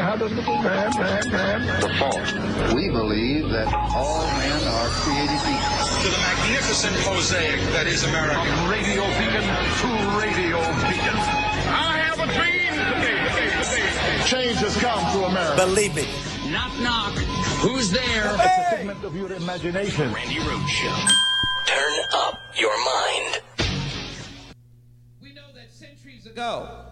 how does the man perform? We believe that all men are created equal. To the magnificent mosaic that is America. From radio beacon to radio beacon. I have a dream today. Change has come to America. Believe it. Knock, knock. Who's there? It's a figment of your imagination. Randy Rhoads Show. Turn up your mind. We know that centuries ago,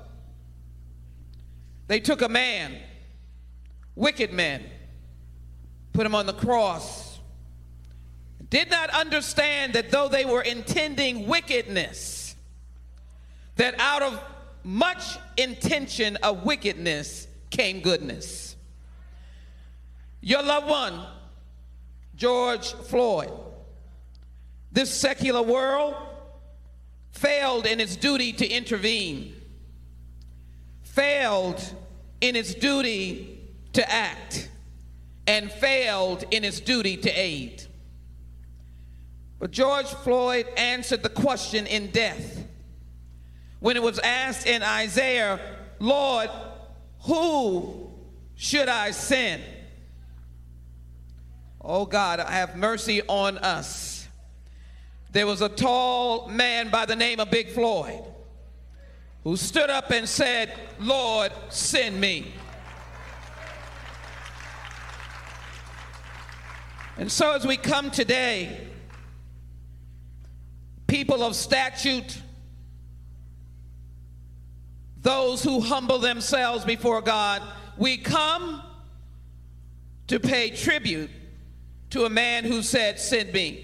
they took a man, wicked men, put him on the cross, did not understand that though they were intending wickedness, that out of much intention of wickedness came goodness. Your loved one, George Floyd, this secular world failed in its duty to intervene, failed in its duty to act, and failed in its duty to aid. But George Floyd answered the question in death when it was asked in Isaiah, Lord, who should I send? Oh God, have mercy on us. There was a tall man by the name of Big Floyd who stood up and said, Lord, send me. And so as we come today, people of statute, those who humble themselves before God, we come to pay tribute to a man who said, send me.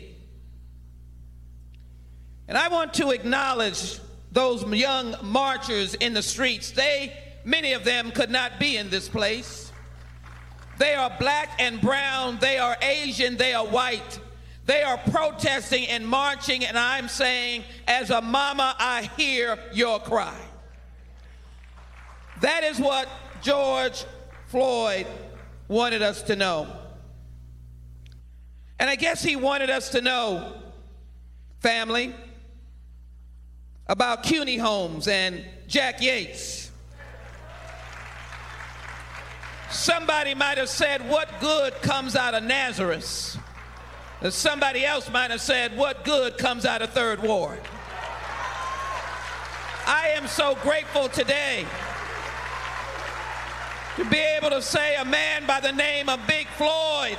And I want to acknowledge those young marchers in the streets. Many of them could not be in this place. They are black and brown, they are Asian, they are white. They are protesting and marching, and I'm saying, as a mama, I hear your cry. That is what George Floyd wanted us to know. And I guess he wanted us to know, family, about CUNY Homes and Jack Yates. Somebody might have said, what good comes out of Nazareth? And somebody else might have said, what good comes out of Third Ward? I am so grateful today to be able to say a man by the name of Big Floyd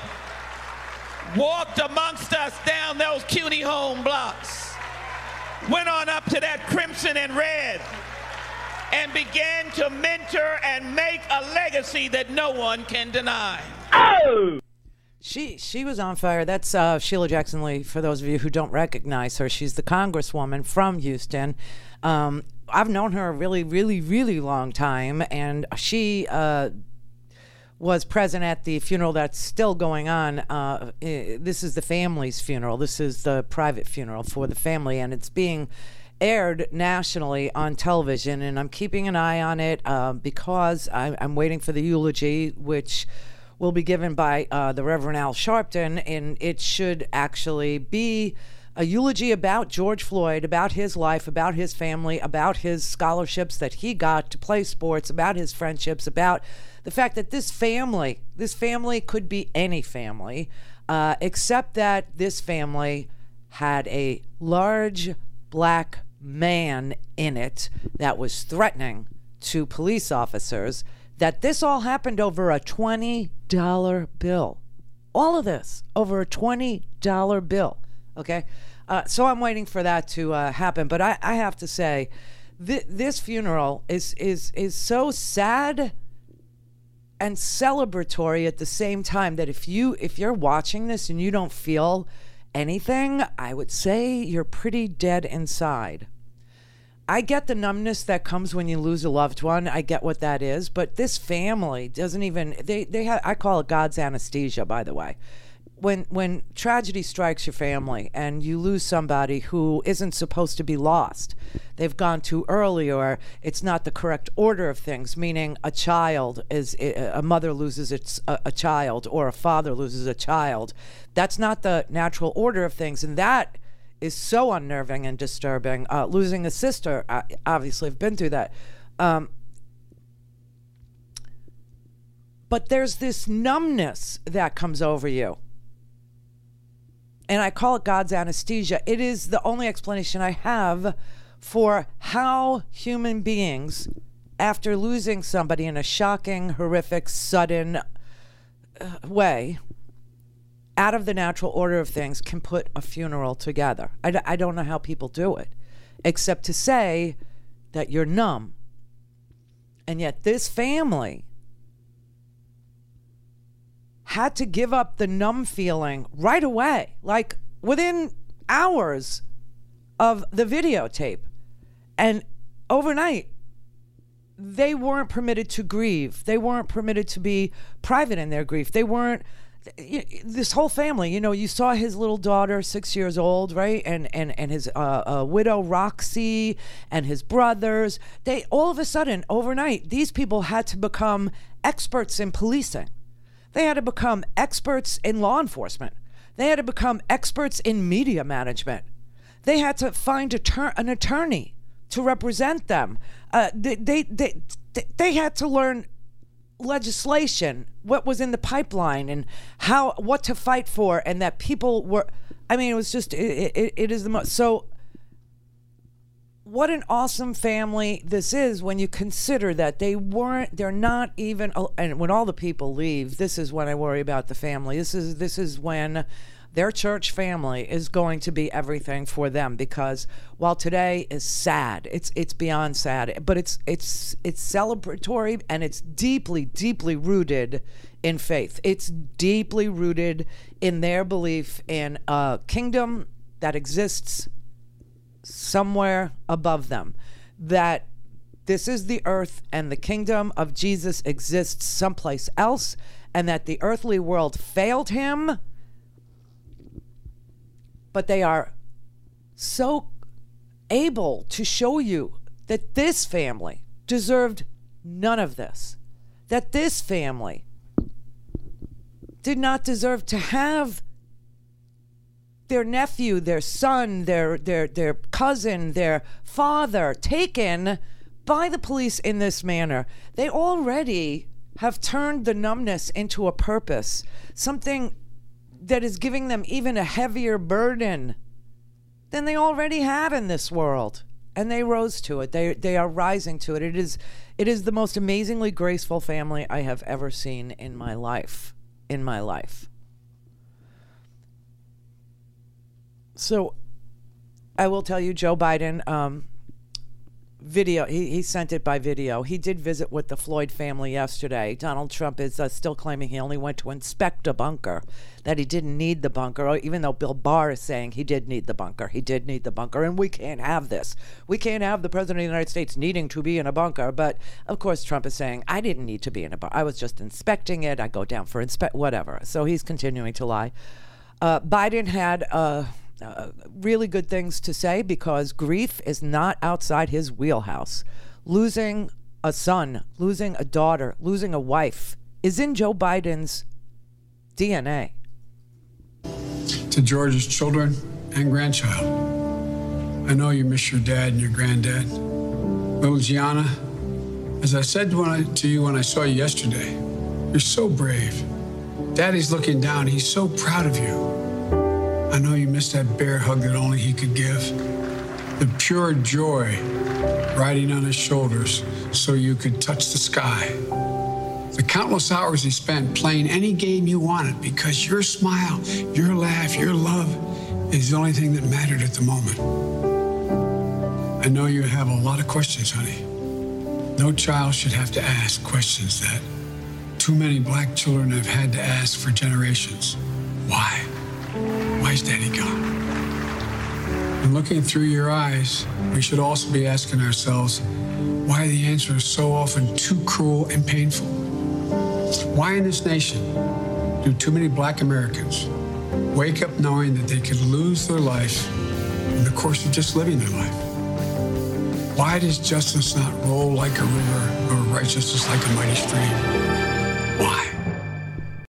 walked amongst us down those CUNY home blocks, went on up to that crimson and red, and began to mentor and make a legacy that no one can deny. Oh! She was on fire. That's Sheila Jackson Lee, for those of you who don't recognize her. She's the congresswoman from Houston. I've known her a really, really, really long time, and she was present at the funeral that's still going on. This is the family's funeral. This is the private funeral for the family, and it's being aired nationally on television, and I'm keeping an eye on it because I'm waiting for the eulogy, which will be given by the Reverend Al Sharpton, and it should actually be a eulogy about George Floyd, about his life, about his family, about his scholarships that he got to play sports, about his friendships, about the fact that this family could be any family, except that this family had a large black man in it that was threatening to police officers, that this all happened over a $20 bill. All of this over a $20 bill, okay? So I'm waiting for that to happen. But I have to say, this funeral is so sad and celebratory at the same time, that if you're watching this and you don't feel anything, I would say you're pretty dead inside. I get the numbness that comes when you lose a loved one. I get what that is, but this family doesn't even, I call it God's anesthesia, by the way. When tragedy strikes your family and you lose somebody who isn't supposed to be lost, they've gone too early, or it's not the correct order of things, meaning a mother loses a child, or a father loses a child. That's not the natural order of things, and that is so unnerving and disturbing. Losing a sister, obviously I've been through that. But there's this numbness that comes over you. And I call it God's anesthesia. It is the only explanation I have for how human beings, after losing somebody in a shocking, horrific, sudden way, out of the natural order of things, can put a funeral together. I don't know how people do it, except to say that you're numb. And yet this family had to give up the numb feeling right away, like within hours of the videotape. And overnight, they weren't permitted to grieve. They weren't permitted to be private in their grief. They weren't, this whole family, you saw his little daughter, 6 years old, right? And his widow, Roxy, and his brothers. They, all of a sudden, overnight, these people had to become experts in policing. They had to become experts in law enforcement. They had to become experts in media management. They had to find an attorney to represent them. They had to learn legislation, what was in the pipeline, and what to fight for, and that people were. I mean, it was just it is the most. So, what an awesome family this is when you consider that they're not even, and when all the people leave, this is when I worry about the family. This is when their church family is going to be everything for them, because while today is sad, it's beyond sad, but it's celebratory, and it's deeply, deeply rooted in faith. It's deeply rooted in their belief in a kingdom that exists somewhere above them, that this is the earth and the kingdom of Jesus exists someplace else, and that the earthly world failed him. But they are so able to show you that this family deserved none of this, that this family did not deserve to have their nephew, their son, their cousin, their father taken by the police in this manner. They already have turned the numbness into a purpose, something that is giving them even a heavier burden than they already have in this world. And they rose to it. They are rising to it. It is the most amazingly graceful family I have ever seen in my life. So I will tell you, Joe Biden, video, he sent it by video. He did visit with the Floyd family yesterday. Donald Trump is still claiming he only went to inspect a bunker, that he didn't need the bunker, even though Bill Barr is saying he did need the bunker. He did need the bunker, and we can't have this. We can't have the President of the United States needing to be in a bunker. But, of course, Trump is saying, I didn't need to be in a bunker. I was just inspecting it. I go down for whatever. So he's continuing to lie. Biden had really good things to say, because grief is not outside his wheelhouse. Losing a son, losing a daughter, losing a wife is in Joe Biden's DNA. To George's children and grandchild, I know you miss your dad and your granddad. Little Gianna, as I said to you when I saw you yesterday, you're so brave. Daddy's looking down. He's so proud of you. I know you missed that bear hug that only he could give. The pure joy riding on his shoulders so you could touch the sky. The countless hours he spent playing any game you wanted, because your smile, your laugh, your love is the only thing that mattered at the moment. I know you have a lot of questions, honey. No child should have to ask questions that too many black children have had to ask for generations. Why? Why's Daddy gone? And looking through your eyes, we should also be asking ourselves why the answer is so often too cruel and painful. Why in this nation do too many black Americans wake up knowing that they could lose their life in the course of just living their life? Why does justice not roll like a river, or righteousness like a mighty stream? Why?